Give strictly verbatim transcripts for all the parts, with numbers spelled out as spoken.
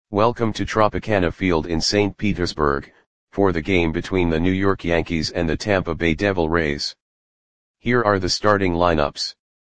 Welcome to Tropicana Field in Saint Petersburg, for the game between the New York Yankees and the Tampa Bay Devil Rays. Here are the starting lineups.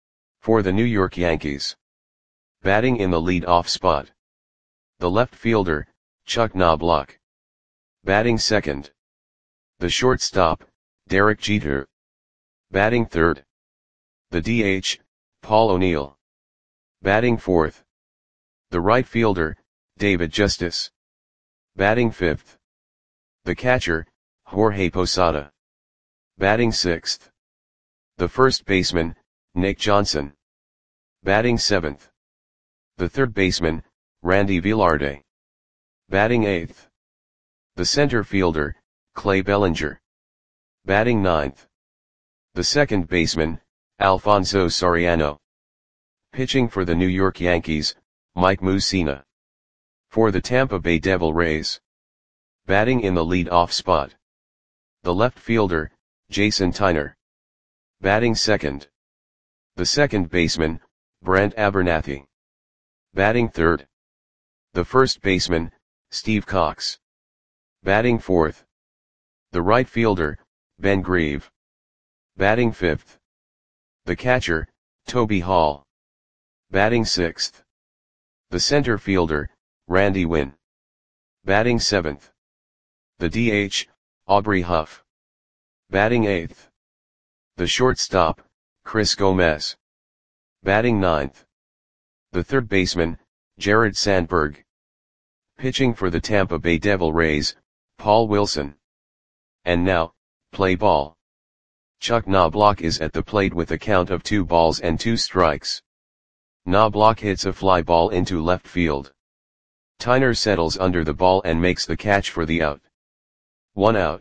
For the New York Yankees. Batting in the lead-off spot. The left fielder, Chuck Knobloch. Batting second. The shortstop, Derek Jeter. Batting third. The D H, Paul O'Neill. Batting fourth. The right fielder, David Justice. Batting fifth. The catcher, Jorge Posada. Batting sixth. The first baseman, Nick Johnson. Batting seventh. The third baseman, Randy Velarde. Batting eighth. The center fielder, Clay Bellinger. Batting ninth. The second baseman, Alfonso Soriano. Pitching for the New York Yankees, Mike Mussina. For the Tampa Bay Devil Rays. Batting in the lead-off spot. The left fielder, Jason Tyner. Batting second. The second baseman, Brent Abernathy. Batting third. The first baseman, Steve Cox. Batting fourth. The right fielder, Ben Grieve. Batting fifth. The catcher, Toby Hall. Batting sixth. The center fielder, Randy Winn. Batting seventh. The D H, Aubrey Huff. Batting eighth. The shortstop, Chris Gomez. Batting ninth. The third baseman, Jared Sandberg. Pitching for the Tampa Bay Devil Rays, Paul Wilson. And now, play ball. Chuck Knobloch is at the plate with a count of two balls and two strikes. Knobloch hits a fly ball into left field. Tyner settles under the ball and makes the catch for the out. One out.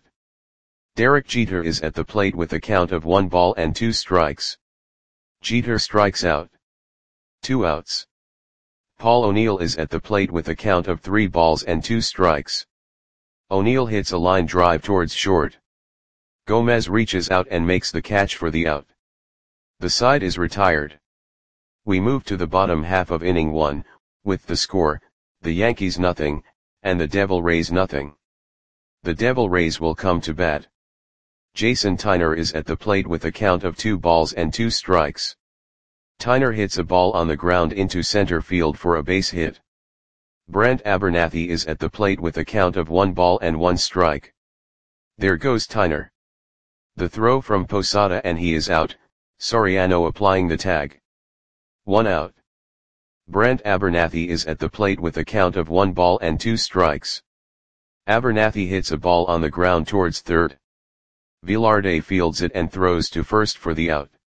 Derek Jeter is at the plate with a count of one ball and two strikes. Jeter strikes out. Two outs. Paul O'Neill is at the plate with a count of three balls and two strikes. O'Neill hits a line drive towards short. Gomez reaches out and makes the catch for the out. The side is retired. We move to the bottom half of inning one, with the score, the Yankees nothing, and the Devil Rays nothing. The Devil Rays will come to bat. Jason Tyner is at the plate with a count of two balls and two strikes. Tyner hits a ball on the ground into center field for a base hit. Brent Abernathy is at the plate with a count of one ball and one strike. There goes Tyner. The throw from Posada and he is out, Soriano applying the tag. One out. Brent Abernathy is at the plate with a count of one ball and two strikes. Abernathy hits a ball on the ground towards third. Velarde fields it and throws to first for the out.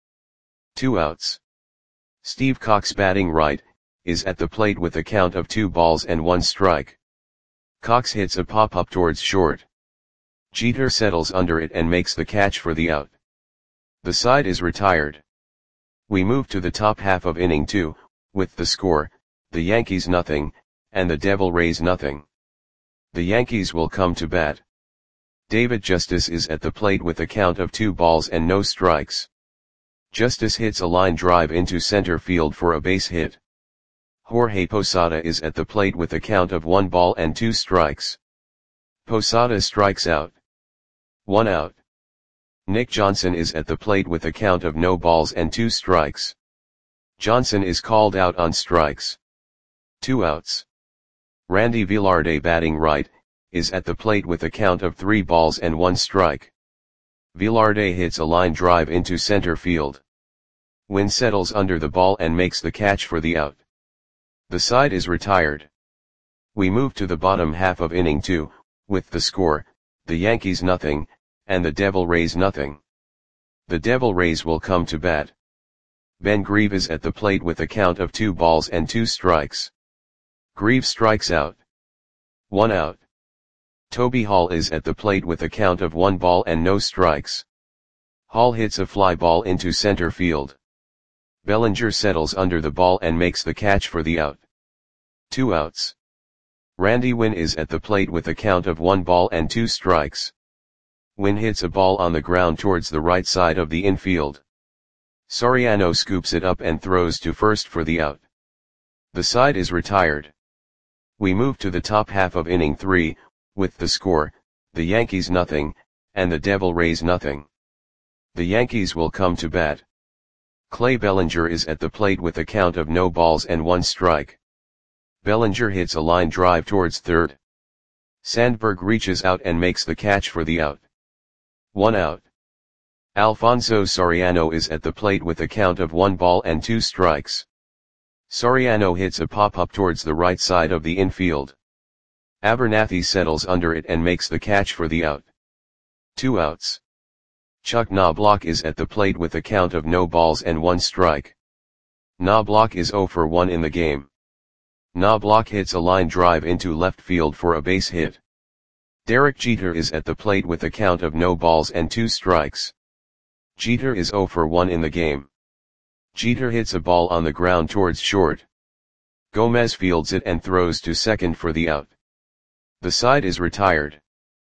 Two outs. Steve Cox, batting right, is at the plate with a count of two balls and one strike. Cox hits a pop-up towards short. Jeter settles under it and makes the catch for the out. The side is retired. We move to the top half of inning two, with the score, the Yankees nothing, and the Devil Rays nothing. The Yankees will come to bat. David Justice is at the plate with a count of two balls and no strikes. Justice hits a line drive into center field for a base hit. Jorge Posada is at the plate with a count of one ball and two strikes. Posada strikes out. One out. Nick Johnson is at the plate with a count of no balls and two strikes. Johnson is called out on strikes. Two outs. Randy Velarde, batting right, is at the plate with a count of three balls and one strike. Velarde hits a line drive into center field. Winn settles under the ball and makes the catch for the out. The side is retired. We move to the bottom half of inning two, with the score, the Yankees nothing, and the Devil Rays nothing. The Devil Rays will come to bat. Ben Grieve is at the plate with a count of two balls and two strikes. Grieve strikes out. One out. Toby Hall is at the plate with a count of one ball and no strikes. Hall hits a fly ball into center field. Bellinger settles under the ball and makes the catch for the out. Two outs. Randy Winn is at the plate with a count of one ball and two strikes. Winn hits a ball on the ground towards the right side of the infield. Soriano scoops it up and throws to first for the out. The side is retired. We move to the top half of inning three, with the score, the Yankees nothing, and the Devil Rays nothing. The Yankees will come to bat. Clay Bellinger is at the plate with a count of no balls and one strike. Bellinger hits a line drive towards third. Sandberg reaches out and makes the catch for the out. One out. Alfonso Soriano is at the plate with a count of one ball and two strikes. Soriano hits a pop-up towards the right side of the infield. Abernathy settles under it and makes the catch for the out. Two outs. Chuck Knobloch is at the plate with a count of no balls and one strike. Knobloch is zero for one in the game. Knobloch hits a line drive into left field for a base hit. Derek Jeter is at the plate with a count of no balls and two strikes. Jeter is zero for one in the game. Jeter hits a ball on the ground towards short. Gomez fields it and throws to second for the out. The side is retired.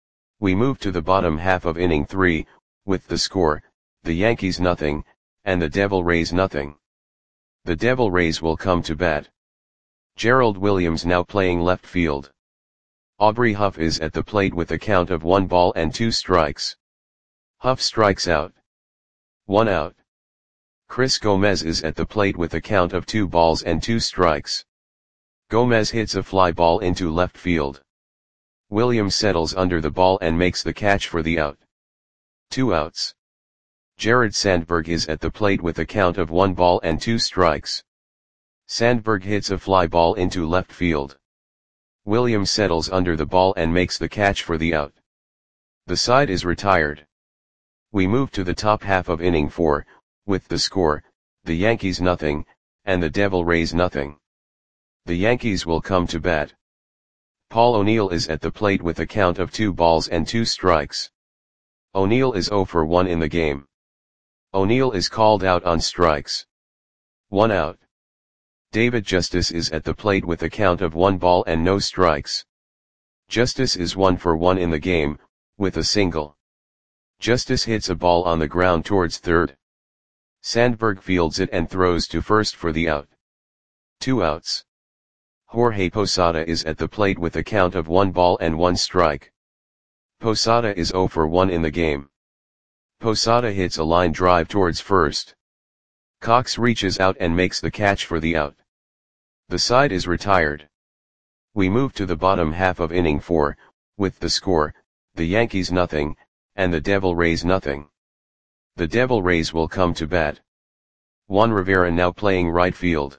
We move to the bottom half of inning three, with the score, the Yankees nothing, and the Devil Rays nothing. The Devil Rays will come to bat. Gerald Williams now playing left field. Aubrey Huff is at the plate with a count of one ball and two strikes. Huff strikes out. One out. Chris Gomez is at the plate with a count of two balls and two strikes. Gomez hits a fly ball into left field. Williams settles under the ball and makes the catch for the out. Two outs. Jared Sandberg is at the plate with a count of one ball and two strikes. Sandberg hits a fly ball into left field. Williams settles under the ball and makes the catch for the out. The side is retired. We move to the top half of inning four, with the score, the Yankees nothing, and the Devil Rays nothing. The Yankees will come to bat. Paul O'Neill is at the plate with a count of two balls and two strikes. O'Neill is zero for one in the game. O'Neill is called out on strikes. One out. David Justice is at the plate with a count of one ball and no strikes. Justice is one for one in the game, with a single. Justice hits a ball on the ground towards third. Sandberg fields it and throws to first for the out. Two outs. Jorge Posada is at the plate with a count of one ball and one strike. Posada is zero for one in the game. Posada hits a line drive towards first. Cox reaches out and makes the catch for the out. The side is retired. We move to the bottom half of inning four, with the score, the Yankees nothing, and the Devil Rays nothing. The Devil Rays will come to bat. Juan Rivera now playing right field.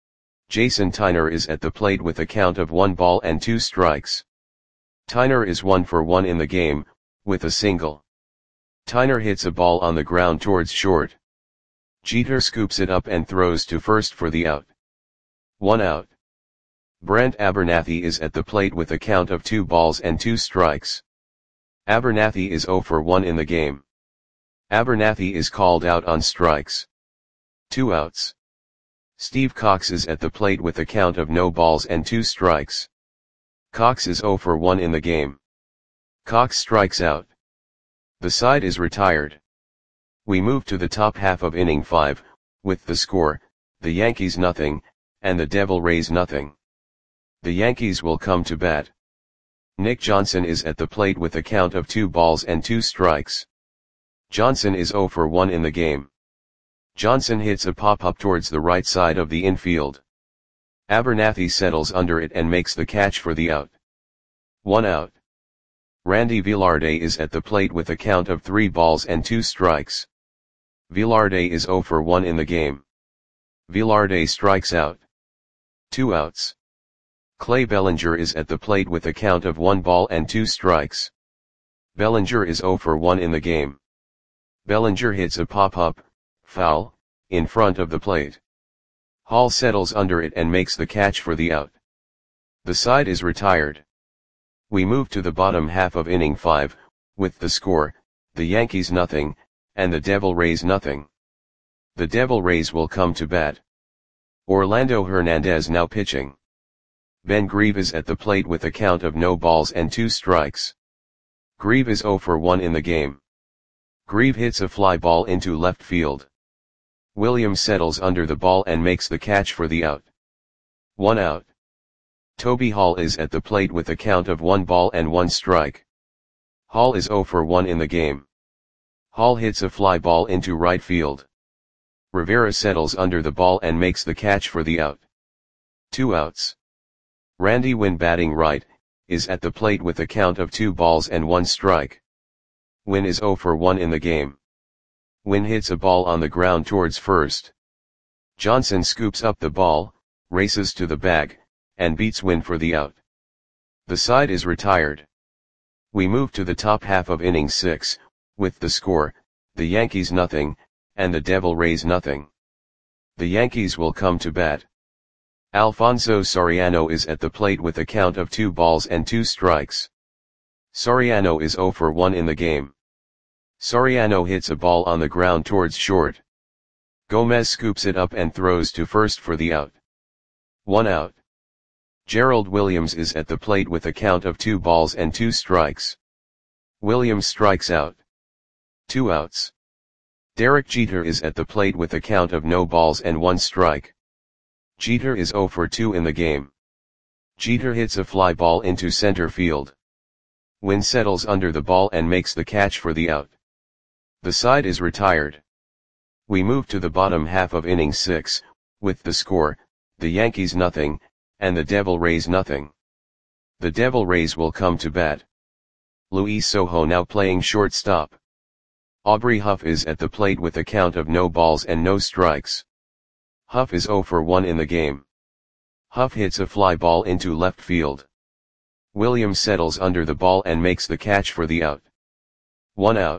Jason Tyner is at the plate with a count of one ball and two strikes. Tyner is one for one in the game, with a single. Tyner hits a ball on the ground towards short. Jeter scoops it up and throws to first for the out. One out. Brent Abernathy is at the plate with a count of two balls and two strikes. Abernathy is zero for one in the game. Abernathy is called out on strikes. Two outs. Steve Cox is at the plate with a count of no balls and two strikes. Cox is zero for one in the game. Cox strikes out. The side is retired. We move to the top half of inning five, with the score, the Yankees nothing, and the Devil Rays nothing. The Yankees will come to bat. Nick Johnson is at the plate with a count of two balls and two strikes. Johnson is zero for one in the game. Johnson hits a pop-up towards the right side of the infield. Abernathy settles under it and makes the catch for the out. One out. Randy Velarde is at the plate with a count of three balls and two strikes. Velarde is zero for one in the game. Velarde strikes out. Two outs. Clay Bellinger is at the plate with a count of one ball and two strikes. Bellinger is zero for one in the game. Bellinger hits a pop-up, foul, in front of the plate. Hall settles under it and makes the catch for the out. The side is retired. We move to the bottom half of inning five, with the score, the Yankees nothing, and the Devil Rays nothing. The Devil Rays will come to bat. Orlando Hernandez now pitching. Ben Grieve is at the plate with a count of no balls and two strikes. Grieve is zero for one in the game. Grieve hits a fly ball into left field. Williams settles under the ball and makes the catch for the out. One out. Toby Hall is at the plate with a count of one ball and one strike. Hall is zero for one in the game. Hall hits a fly ball into right field. Rivera settles under the ball and makes the catch for the out. Two outs. Randy Winn, batting right, is at the plate with a count of two balls and one strike. Winn is zero for one in the game. Winn hits a ball on the ground towards first. Johnson scoops up the ball, races to the bag, and beats Winn for the out. The side is retired. We move to the top half of inning six, with the score, the Yankees nothing, and the Devil Rays nothing. The Yankees will come to bat. Alfonso Soriano is at the plate with a count of two balls and two strikes. Soriano is zero for one in the game. Soriano hits a ball on the ground towards short. Gomez scoops it up and throws to first for the out. One out. Gerald Williams is at the plate with a count of two balls and two strikes. Williams strikes out. Two outs. Derek Jeter is at the plate with a count of no balls and one strike. Jeter is zero for two in the game. Jeter hits a fly ball into center field. Winn settles under the ball and makes the catch for the out. The side is retired. We move to the bottom half of inning six, with the score, the Yankees nothing, and the Devil Rays nothing. The Devil Rays will come to bat. Luis Sojo now playing shortstop. Aubrey Huff is at the plate with a count of no balls and no strikes. Huff is zero for one in the game. Huff hits a fly ball into left field. Williams settles under the ball and makes the catch for the out. One out.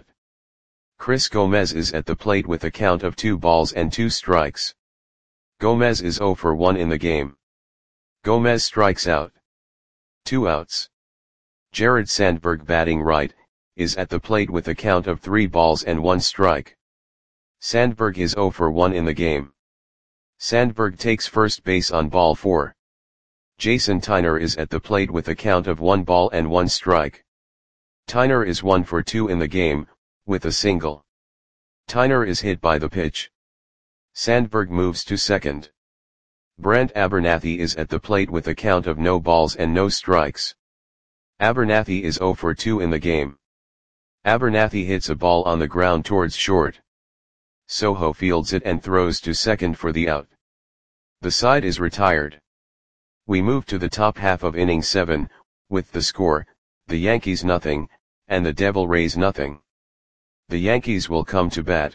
Chris Gomez is at the plate with a count of two balls and two strikes. Gomez is zero for one in the game. Gomez strikes out. Two outs. Jared Sandberg, batting right, is at the plate with a count of three balls and one strike. Sandberg is zero for one in the game. Sandberg takes first base on ball four. Jason Tyner is at the plate with a count of one ball and one strike. Tyner is one for two in the game, with a single. Tyner is hit by the pitch. Sandberg moves to second. Brent Abernathy is at the plate with a count of no balls and no strikes. Abernathy is zero for two in the game. Abernathy hits a ball on the ground towards short. Sojo fields it and throws to second for the out. The side is retired. We move to the top half of inning seven, with the score, the Yankees nothing, and the Devil Rays nothing. The Yankees will come to bat.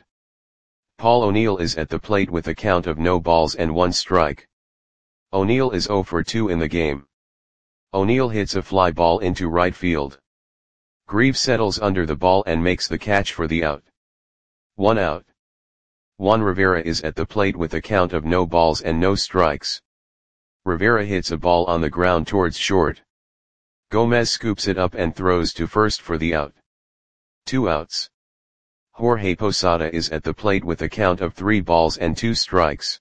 Paul O'Neill is at the plate with a count of no balls and one strike. O'Neill is zero for two in the game. O'Neill hits a fly ball into right field. Grieve settles under the ball and makes the catch for the out. One out. Juan Rivera is at the plate with a count of no balls and no strikes. Rivera hits a ball on the ground towards short. Gomez scoops it up and throws to first for the out. Two outs. Jorge Posada is at the plate with a count of three balls and two strikes.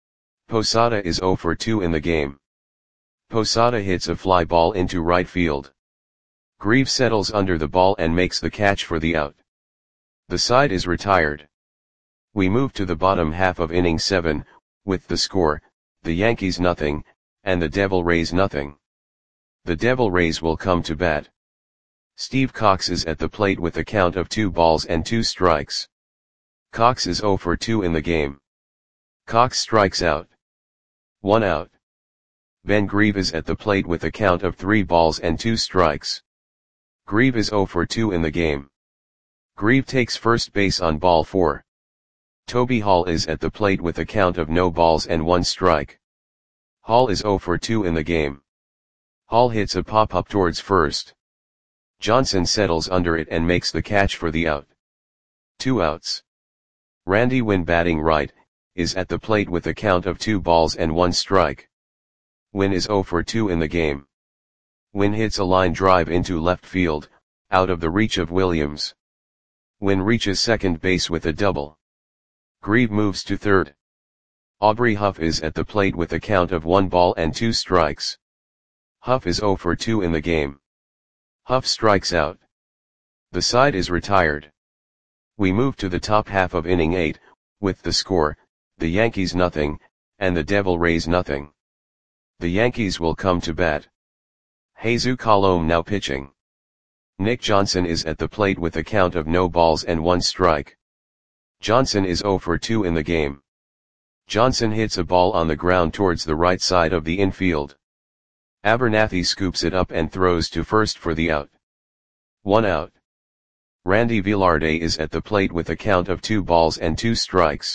Posada is zero for two in the game. Posada hits a fly ball into right field. Grieve settles under the ball and makes the catch for the out. The side is retired. We move to the bottom half of inning seven, with the score, the Yankees nothing, and the Devil Rays nothing. The Devil Rays will come to bat. Steve Cox is at the plate with a count of two balls and two strikes. Cox is zero for two in the game. Cox strikes out. One out. Ben Grieve is at the plate with a count of three balls and two strikes. Grieve is zero for two in the game. Grieve takes first base on ball four. Toby Hall is at the plate with a count of no balls and one strike. Hall is zero for two in the game. Hall hits a pop-up towards first. Johnson settles under it and makes the catch for the out. Two outs. Randy Winn, batting right, is at the plate with a count of two balls and one strike. Winn is zero for two in the game. Winn hits a line drive into left field, out of the reach of Williams. Winn reaches second base with a double. Grieve moves to third. Aubrey Huff is at the plate with a count of one ball and two strikes. Huff is zero for two in the game. Huff strikes out. The side is retired. We move to the top half of inning eight, with the score, the Yankees nothing, and the Devil Rays nothing. The Yankees will come to bat. Jesus Colomé now pitching. Nick Johnson is at the plate with a count of no balls and one strike. Johnson is zero for two in the game. Johnson hits a ball on the ground towards the right side of the infield. Abernathy scoops it up and throws to first for the out. One out. Randy Velarde is at the plate with a count of two balls and two strikes.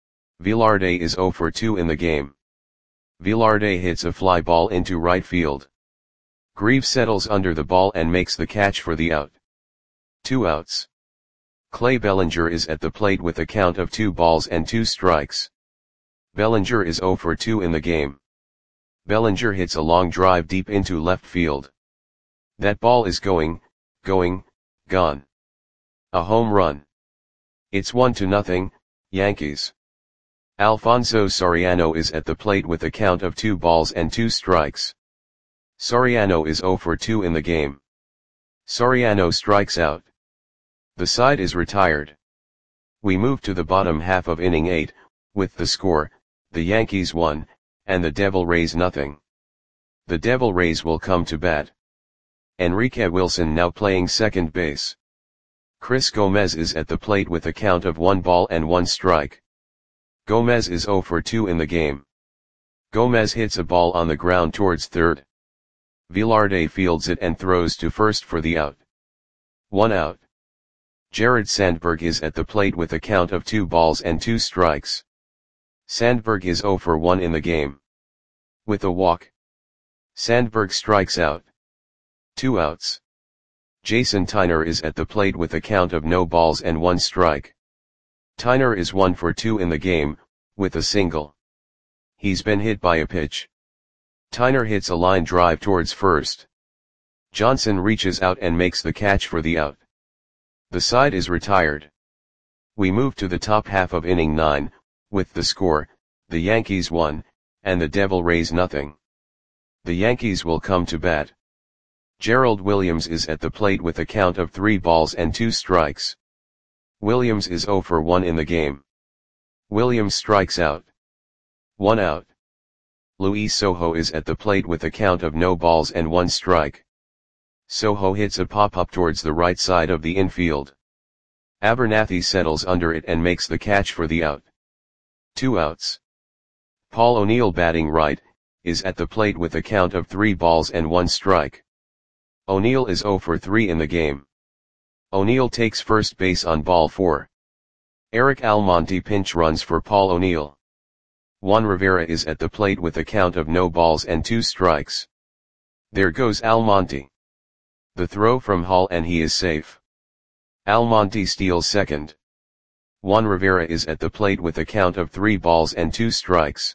Velarde is zero for two in the game. Velarde hits a fly ball into right field. Grieve settles under the ball and makes the catch for the out. Two outs. Clay Bellinger is at the plate with a count of two balls and two strikes. Bellinger is zero for two in the game. Bellinger hits a long drive deep into left field. That ball is going, going, gone. A home run. It's one to nothing, Yankees. Alfonso Soriano is at the plate with a count of two balls and two strikes. Soriano is zero for two in the game. Soriano strikes out. The side is retired. We move to the bottom half of inning eight, with the score, the Yankees one, and the Devil Rays nothing. The Devil Rays will come to bat. Enrique Wilson now playing second base. Chris Gomez is at the plate with a count of one ball and one strike. Gomez is zero for two in the game. Gomez hits a ball on the ground towards third. Velarde fields it and throws to first for the out. One out. Jared Sandberg is at the plate with a count of two balls and two strikes. Sandberg is zero for one in the game. With a walk. Sandberg strikes out. Two outs. Jason Tyner is at the plate with a count of no balls and one strike. Tyner is one for two in the game, with a single. He's been hit by a pitch. Tyner hits a line drive towards first. Johnson reaches out and makes the catch for the out. The side is retired. We move to the top half of inning nine, with the score, the Yankees one, and the Devil Rays nothing. The Yankees will come to bat. Gerald Williams is at the plate with a count of three balls and two strikes. Williams is zero for one in the game. Williams strikes out. One out. Luis Sojo is at the plate with a count of no balls and one strike. Sojo hits a pop-up towards the right side of the infield. Abernathy settles under it and makes the catch for the out. Two outs. Paul O'Neill batting right, is at the plate with a count of three balls and one strike. O'Neill is zero for three in the game. O'Neill takes first base on ball four. Eric Almonte pinch runs for Paul O'Neill. Juan Rivera is at the plate with a count of no balls and two strikes. There goes Almonte. The throw from Hall and he is safe. Almonte steals second. Juan Rivera is at the plate with a count of three balls and two strikes.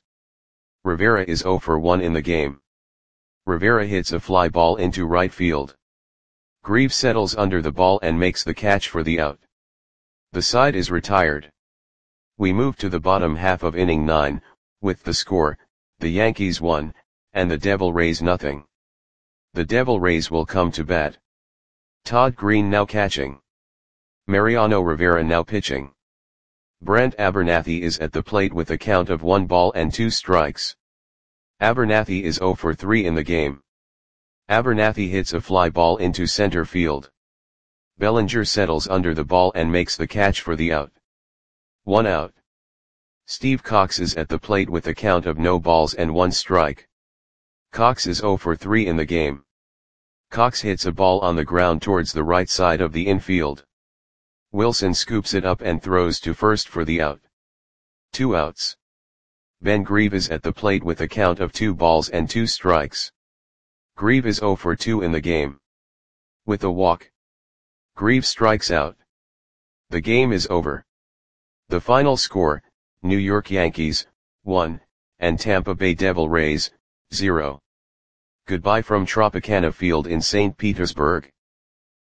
Rivera is zero for one in the game. Rivera hits a fly ball into right field. Grieve settles under the ball and makes the catch for the out. The side is retired. We move to the bottom half of inning nine, with the score, the Yankees one, and the Devil Rays nothing. The Devil Rays will come to bat. Todd Green now catching. Mariano Rivera now pitching. Brent Abernathy is at the plate with a count of one ball and two strikes. Abernathy is zero for three in the game. Abernathy hits a fly ball into center field. Bellinger settles under the ball and makes the catch for the out. One out. Steve Cox is at the plate with a count of no balls and one strike. Cox is zero for three in the game. Cox hits a ball on the ground towards the right side of the infield. Wilson scoops it up and throws to first for the out. Two outs. Ben Grieve is at the plate with a count of two balls and two strikes. Grieve is zero for two in the game. With a walk. Grieve strikes out. The game is over. The final score, New York Yankees, one, and Tampa Bay Devil Rays, zero. Goodbye from Tropicana Field in Saint Petersburg.